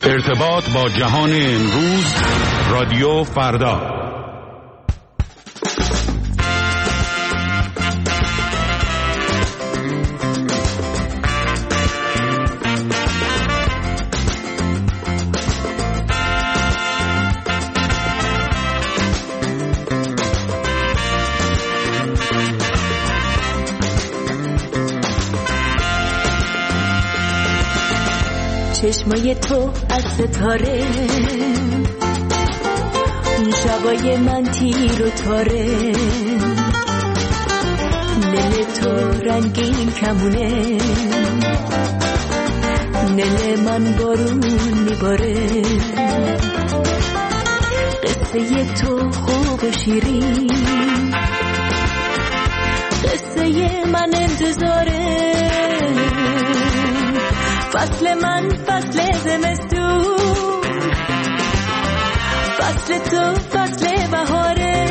ارتباط با جهان امروز، رادیو فردا. چشمای تو از ستاره، اون شبای من تیر و تاره، نل تو رنگین کمونه، نل من بارون میباره، قصه تو خوب و شیرین، قصه من انتظاره، فصل من فصل زمستون، فصل تو فصل بهاره،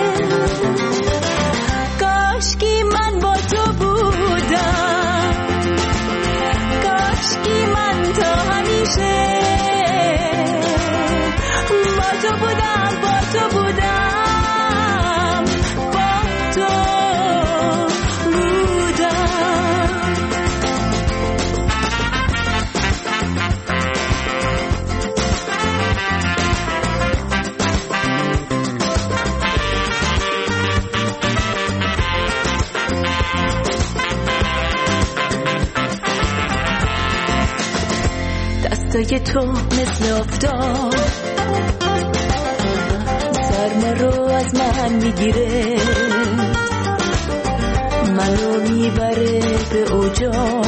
کاشکی من با تو بودم، کاشکی من تا همیشه با تو بودم، با تو بودم، با تو بودم. دستای تو مثل آفتاب سرما رو از من میگیره، منو میبره به اوجا،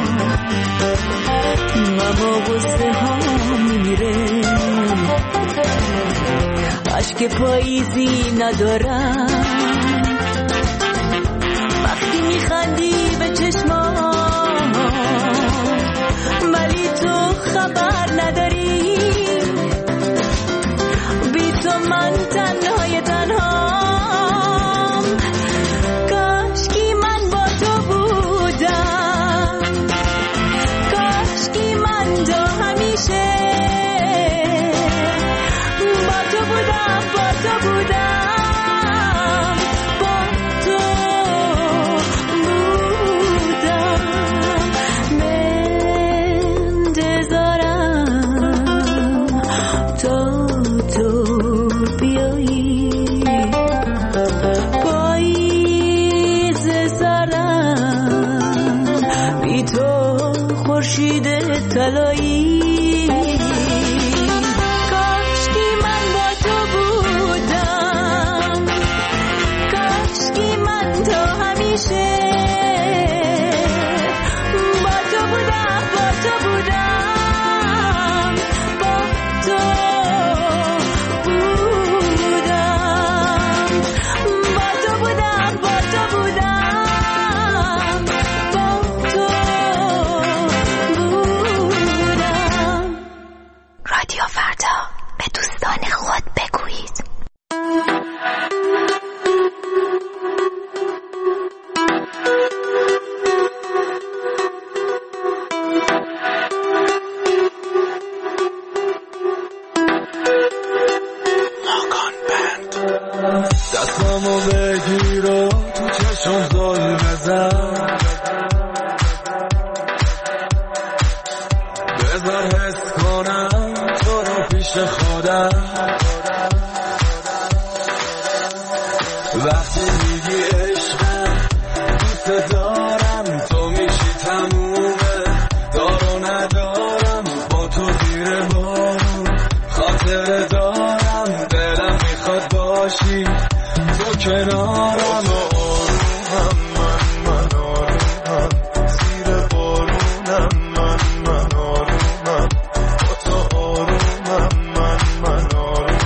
اما غصه ها میمیره، عشق پاییزی ندارم وقتی میخندی به چشمام، ولی تو خبر نداری، بی تو من تنهای تنهام، کاشکی من با تو بودم، کاشکی من تا همیشه با تو بودم، با تو بودم، با تو طلایی، کاشکی من با تو بودم، کاشکی من تا همیشه با تو بودم، با تو بودم، با تو بودم، با تو بودم، با تو بودم. رادیو فردا، به دوستان خود بگویید. دستامو بگیر و تو چشم زل بزن، بذار حس کنم تو رو پیش خودم، وقتی میگی عشقم دوست دارم، تو میشی تمومه، دار و ندارم با تو زیر بارون، خاطر دارم دلم میخواد باشی تو کنارم، آرومم من آرومم، زیر بارونم من آرومم، با تو آرومم من آرومم.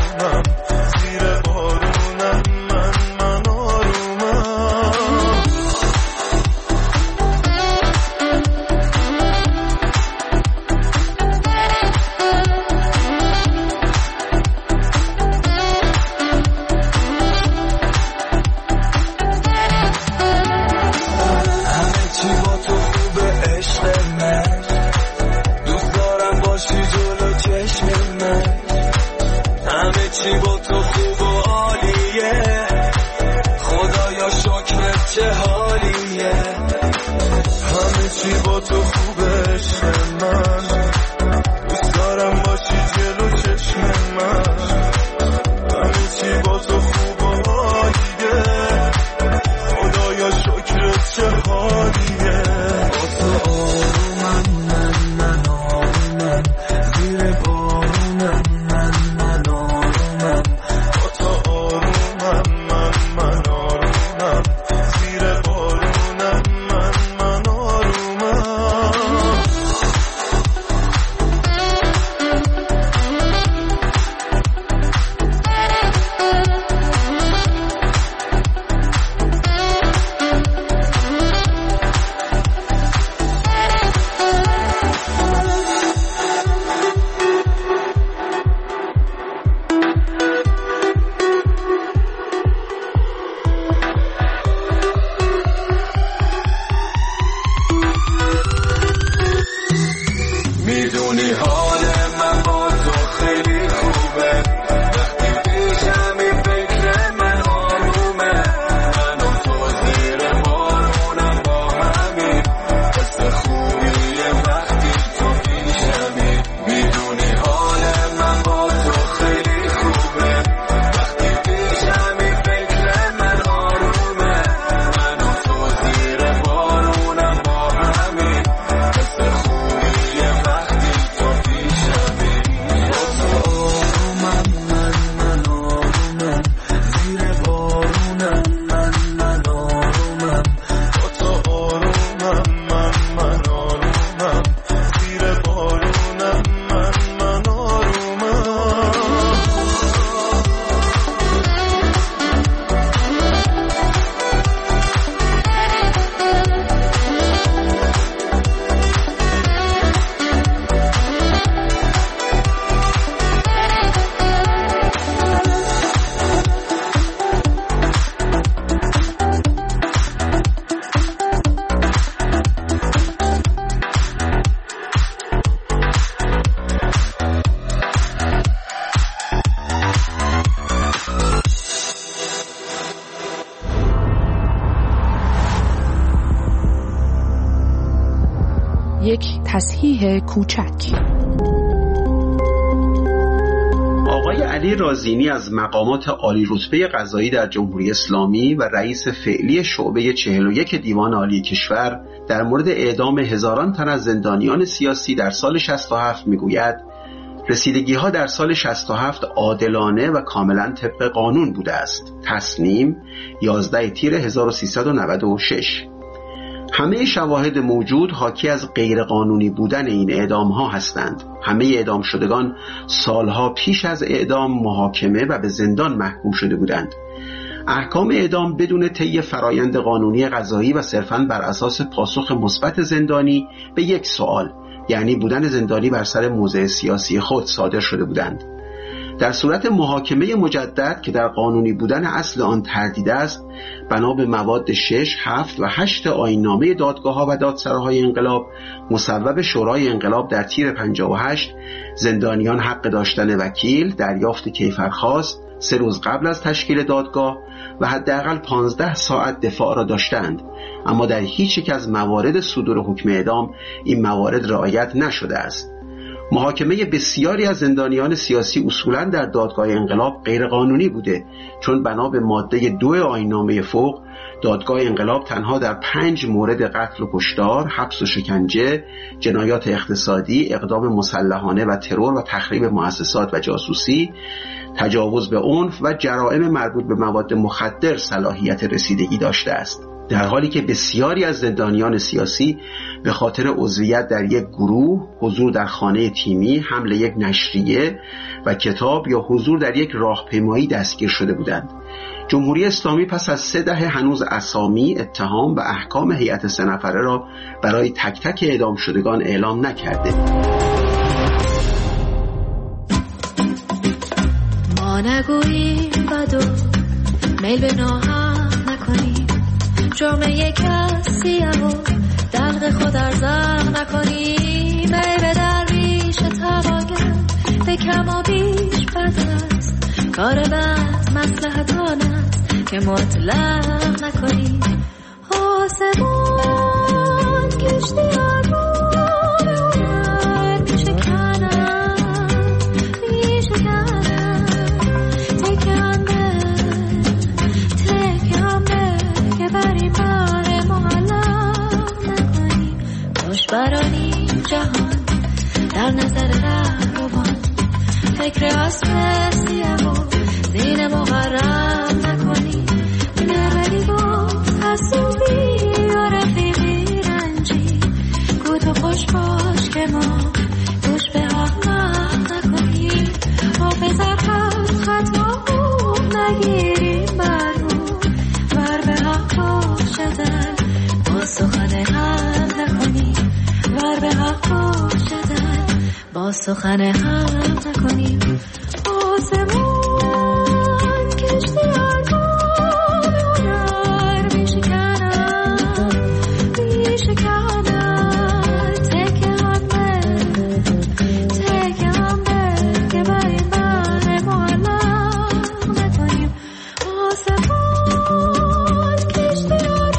چی با تو خوب و عالیه، خدایا شکرت چه حالیه، همه چی با تو خوبه عشق من، دوست دارم باشی جلو چشم من، همه چی با تو خوب و عالیه، خدایا شکرت چه حالیه، با تو آرومم من آرومم، زیر بارونم من آرومم، با تو آرومم من آرومم، زیر بارونم من آرومم. میدونی حال من با تو خیلی خوبه، وقتی پیشمی فکر من آرومه، من و تو زیر بارونم با همین، حس خوبیه وقتی تو پیشمی. میدونی حال من با تو خیلی خوبه، وقتی پیشمی فکر من آرومه، من و تو زیر بارونم با همین، حس خوبیه وقتی تو پیشمی. با تو آرومم من آرومم، زیر بارونم من آرومم، با تو آرومم من آرومم، زیر بارونم من آرومم. یک تصحیح کوچک. آقای علی رازینی از مقامات عالی رتبه قضایی در جمهوری اسلامی و رئیس فعلی شعبه 41 دیوان عالی کشور در مورد اعدام هزاران تن از زندانیان سیاسی در سال 67 میگوید رسیدگی‌ها در سال 67 عادلانه و کاملا طبق قانون بوده است. تصنیم 11 تیر 1396. همه شواهد موجود حاکی از غیرقانونی بودن این اعدام‌ها هستند. همه اعدام شدگان سالها پیش از اعدام محاکمه و به زندان محکوم شده بودند. احکام اعدام بدون طی فرایند قانونی قضایی و صرفاً بر اساس پاسخ مثبت زندانی به یک سوال، یعنی بودن زندانی بر سر موضع سیاسی خود، صادر شده بودند. در صورت محاکمه مجدد که در قانونی بودن اصل آن تردید است، بنا به مواد 6, 7 و 8 آیین‌نامه دادگاه‌ها و دادسراهای انقلاب مصوب شورای انقلاب در تیر 58 زندانیان حق داشتن وکیل، دریافت کیفرخواست 3 روز قبل از تشکیل دادگاه و حداقل 15 ساعت دفاع را داشتند، اما در هیچ یک از موارد صدور حکم اعدام این موارد رعایت نشده است. محاکمه بسیاری از زندانیان سیاسی اصولاً در دادگاه انقلاب غیرقانونی بوده، چون بنا به ماده 2 آیین‌نامه فوق دادگاه انقلاب تنها در 5 مورد قتل و کشتار، حبس و شکنجه، جنایات اقتصادی، اقدام مسلحانه و ترور و تخریب مؤسسات و جاسوسی، تجاوز به عنف و جرائم مربوط به مواد مخدر صلاحیت رسیدگی داشته است، در حالی که بسیاری از زندانیان سیاسی به خاطر عضویت در یک گروه، حضور در خانه تیمی، حمل یک نشریه و کتاب یا حضور در یک راهپیمایی دستگیر شده بودند. جمهوری اسلامی پس از 3 دهه هنوز اسامی، اتهام و احکام هیئت 3 نفره را برای تک تک اعدام شدگان اعلام نکرده. ما نگوییم بدو میل به ناهم نکنیم، جامعه کسی و دلق خود ارزم نکنیم، ای به درویش تواگر به کم و بیش بد است، کار بد مصلحتان است که مطلق نکنی. آسمان کشتیان برانی جهان در نظر رهروان، فکر اسب سیاه و زین مغرم نکنی. نبری گفت حسوبی و رفیقی رنجی، گو تو خوش باش که ما گوش به احمق نکنی. حافظت هست خطا خوب نگیریم بر رو، بر به حق باشدن با سخن هم نکنی. بر به حق باشدن با سخن هم نکنیم. آسمان کشتیان هنر میشکنن تکه هم به که بر این بر معلق نکنیم. آسمان کشتیان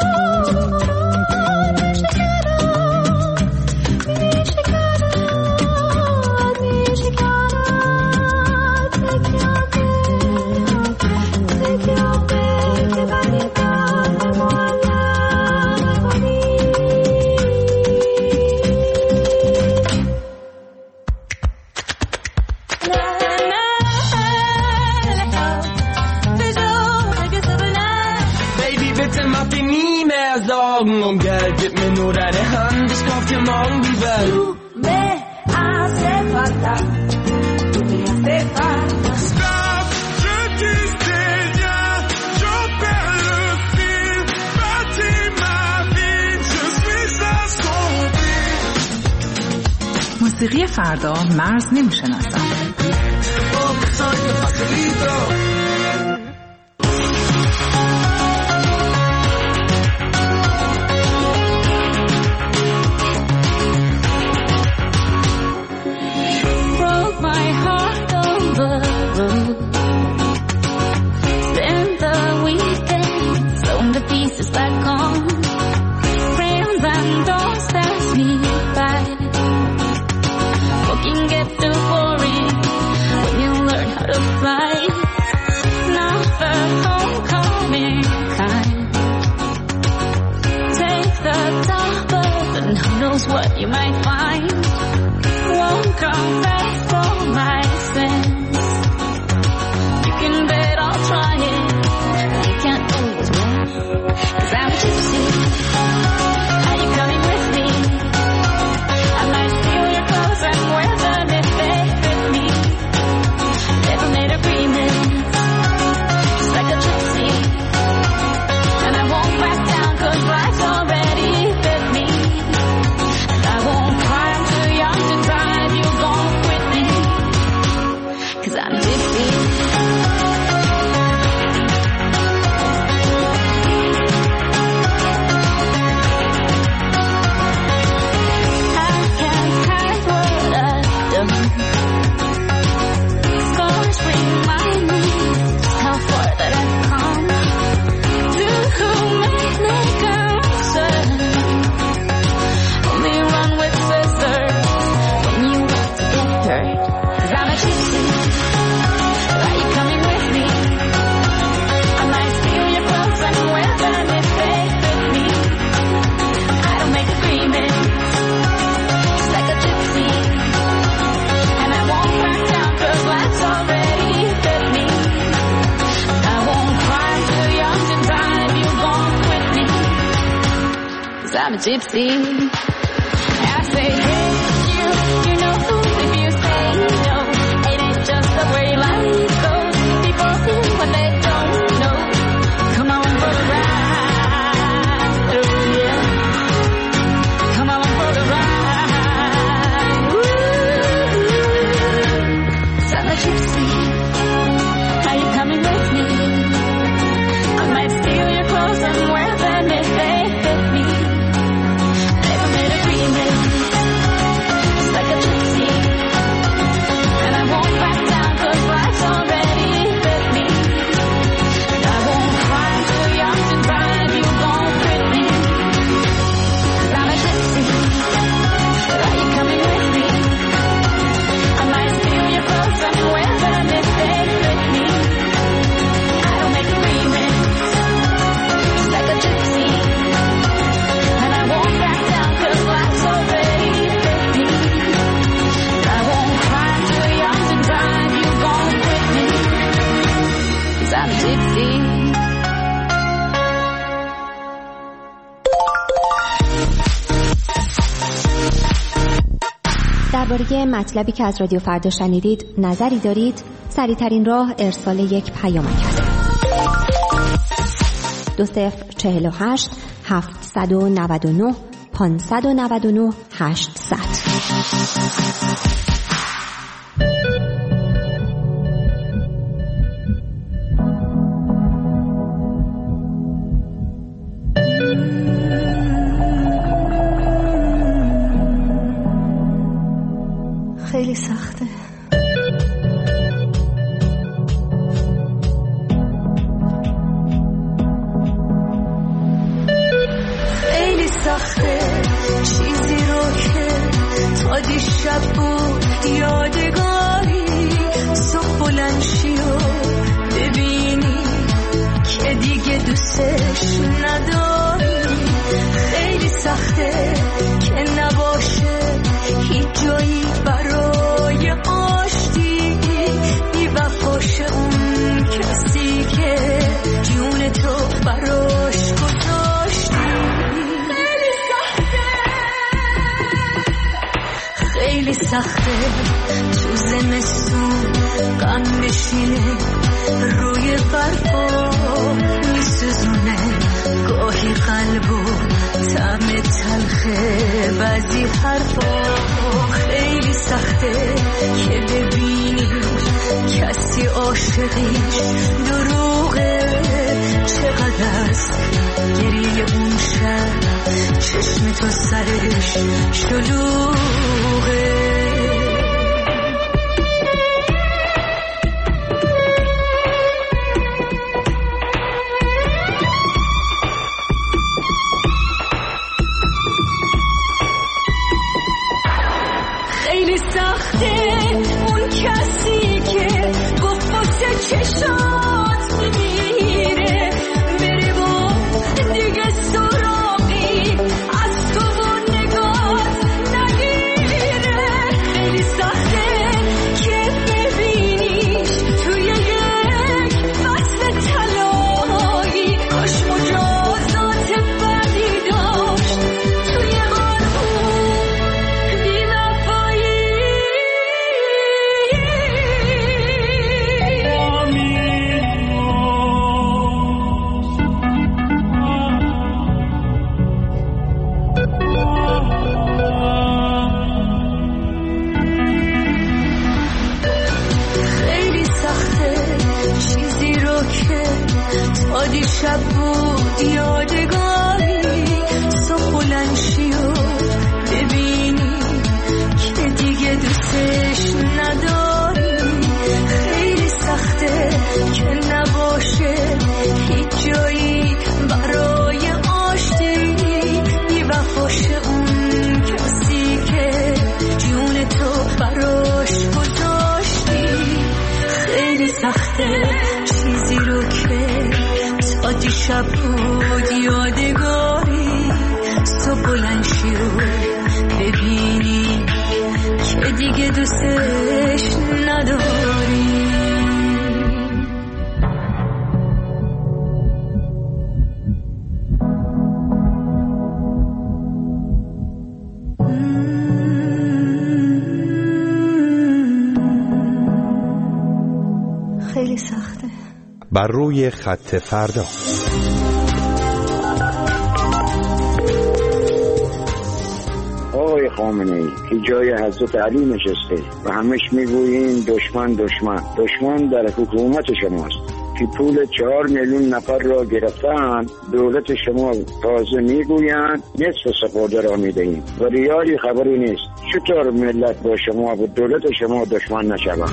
Om geldet med några hand, det ska till mångvivel. Me hace falta, tú me hace falta. Stop, je disais rien, je perds le fil. Bâtis ma vie, je suis assombri. موسیقی فردا مرز نمیشناسد. What you might find won't come back for my sins. You can bet I'll try it. You can't always win, 'cause I'm a gypsy. Are you coming with me? I might steal your clothes and wear them if they fit me. Never made agreements, just like a gypsy. And I won't back down 'cause life's already fit me. I'm gypsy. I can't hide what I've done. Scars remind me just how far that I've come. To whom it may concern, only run with scissors when you want to get hurt. 'Cause I'm a gypsy. Are you coming with me? I might steal your clothes and wear them if they fit me. I don't make agreements, just like a gypsy. And I won't back down 'cause life's already fit me. I won't cry, I'm too young to die if you won't quit me. 'Cause I'm a gypsy. I say, hey, you know who if you say no. Just the way life goes, people feel what they don't know. Come on for the ride, oh yeah. Come on for the ride. Ooh, I'm a gypsy. Are you coming with me? I might steal your clothes and wear them if they fit me. Never made درباره مطلبی که از رادیو فردا شنیدید نظری دارید؟ سریع‌ترین راه ارسال یک پیامک است. 2048 799 599 800. خیلی سخته. خیلی سخته چیزی رو که تا دیشب بود یادگاری، صبح بلند شی و ببینی که دیگه دوستش نداری. خیلی سخته که نباشه هیچ جایی برای آشتی، بی وفاش اون کسی که جون تو براش گذاشتی. خیلی سخته، خیلی سخته تو زمستون غم بشینه روی برفا میسوزونه گاهی قلبو طعم تلخه بعضی حرفا. خیلی سخته که ببینی کسی عاشقیش دروغه، چقدر است گریه اون شب چشم تو سرش شلوغه. خیلی سخته اون کسی که گفت واسه چشات میمیره، بره و دیگه سراغی از تو و نگات نگیره. خیلی سخته که ببینیش توی یک فصل طلایی، کاش مجازات بدی داشت توی دیشب بود یادگاری، صبح بلند شی و ببینی که دیگه دوستش نداری. خیلی سخته که نباشه هیچ جایی برای آشتی، بی وفاش اون کسی که جون تو براش گذاشتی. خیلی سخته چیزی رو که دیشب بود یادگاری، صبح بلند شی و ببینی که دیگه دوستش نداری. خیلی سخته. بر روی خط فردا. آقای خامنه‌ای که جای حضرت علی نشسته و همش میگویین دشمن دشمن دشمن در حکومت شماست که پول 4 میلیون نفر را گرفتن. دولت شما تازه میگویند نصف سپرده را میدهیم و ریالی خبری نیست. چطور ملت با شما و دولت شما دشمن نشوند؟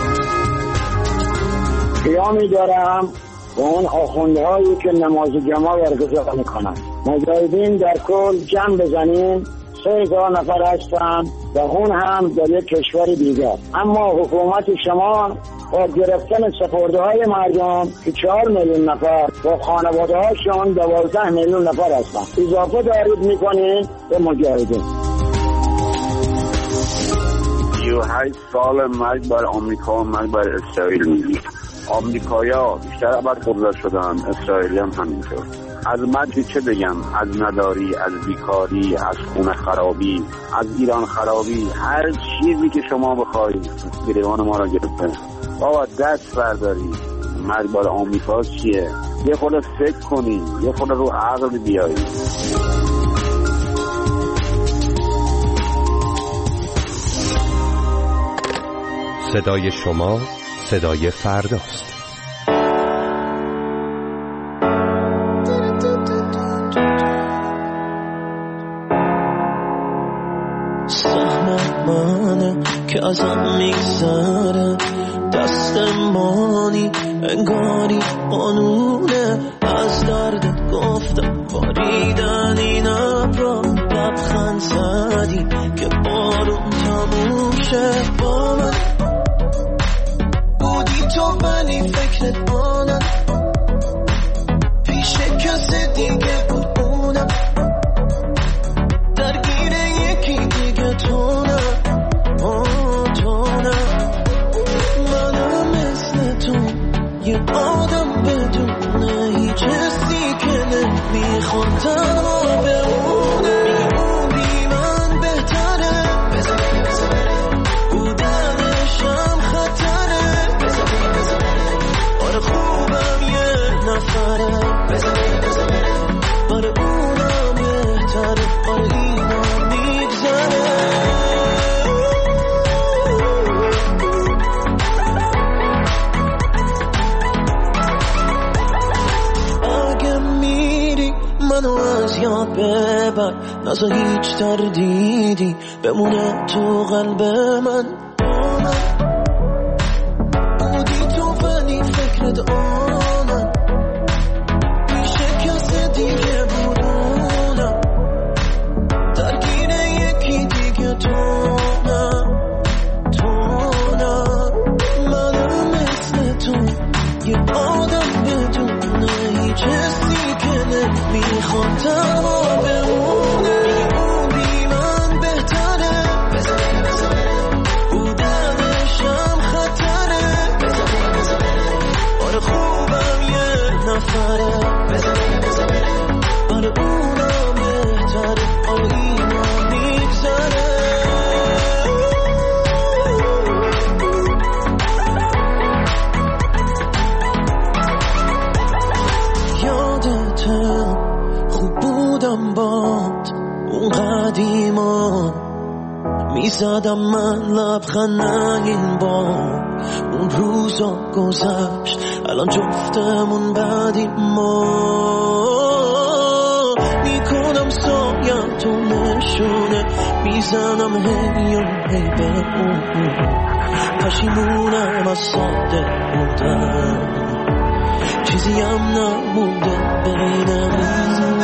قیامی دارم و اون آخوندهایی که نماز جمعه برگزار میکنند. مجاهدین در کل جمع بزنیم 3000 نفر هستن و اون هم در یک کشور دیگر. اما حکومت شما با گرفتن سپرده های مردم که 4 میلیون نفر با خانواده هاشون 12 میلیون نفر هستن اضافه دارید میکنید به مجاهدین. 38 سال مرگ بر آمریکا و مرگ بر اسرائیل میگید. آمریکایی‌ها بیشتر ابد قدرت شدن، اسرائیلی هم همینطور. از مرگ چه بگم، از نداری، از بیکاری، از خونه خرابی، از ایران خرابی، هر چیزی که شما بخواید گریبان ما را گرفته. بابا دست برداری، مرگ بار آمریکا چیه؟ یه خود فکر کنی، یه خود رو عقل بیایی. صدای شما صدای فرداست. سهم منه که ازم میگذره، دستمانی انگاری قانونه، از درد گفتم باریدن این ابرا، لبخند زدی که بارون تموم شه. با من بودی تو ولی فکرت مانم، پیش کسی دیگه بود اونم، درگیر یکی دیگه تو نه، تو نه. منم مثل تو یه آدم بدونه هیچ حسی که نمیخواد تنها بمونه. میگه اون بی من بهتره، بودنشم خطره، آره خوبم یه نفره، آره اونم بهتره، آره اینم میگذره. اگه میری منو از یاد ببر، نذار هیچ تردیدی بمونه تو قلب من. بودی تو ولی فکرت آنم، پیش کسی دیگه بودونم، درگیر یکی دیگه تو نه، تو نه. منم مثل تو یه آدم بدونه هیچ حسی که نمیخواد تنها بمونه. میگه اون بی من بهتره، بودنشم خطره، آره خوبم یه نفره، آره اونم بهتره، آره اینم میگذره. یادته خوب بودم باد اون قدیما، میزدم من لبخند این بار. اون روزا گذشت الان جفتمون بعدی ما، میکنم سایت و نشونه، میزنم هی و هی به اون، پشیمونم از ساده بودم، چیزی هم نمونده بینمون.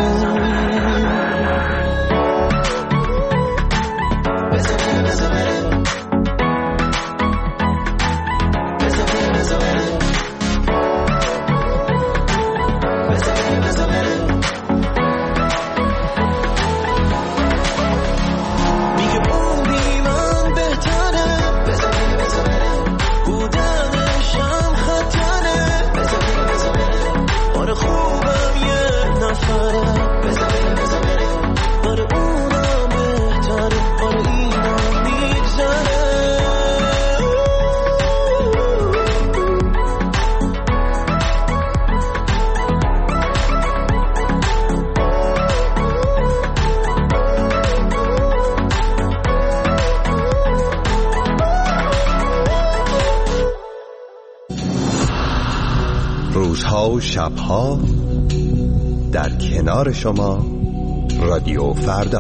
روزها و شبها در کنار شما رادیو فردا.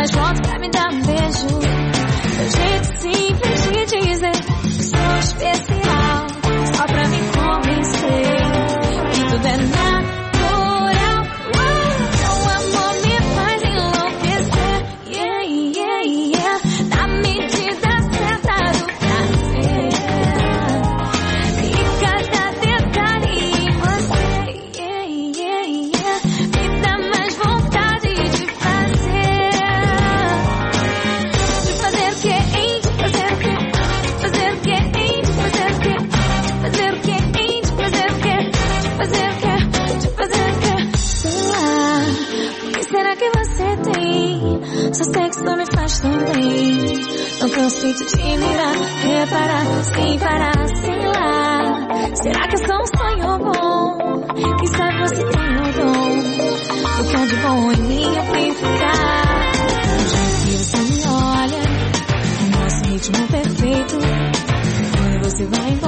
mais pronto pra me dar um beijo. Seu jeito simples de dizer que sou especial, só pra me convencer que tudo é natural. Seu amor me faz enlouquecer, yeah, yeah, yeah. Na medida certa do prazer, e cada detalhe em você, yeah, yeah, yeah, me dá mais vontade de fazer. De fazer o que, hein? De fazer o que? De fazer o que, hein? De fazer o que? De fazer o que, hein? De fazer o que? De fazer o que? De fazer o que? Sei lá, o que será que você tem? Seu sexo não me faz tão bem. Não consigo te mirar, reparar, sem parar, sei lá. Será que é só um sonho bom? Quem sabe você tem o dom do que há de bom em mim amplificar. O jeito que você me olha, o nosso ritmo perfeito. Quando você vai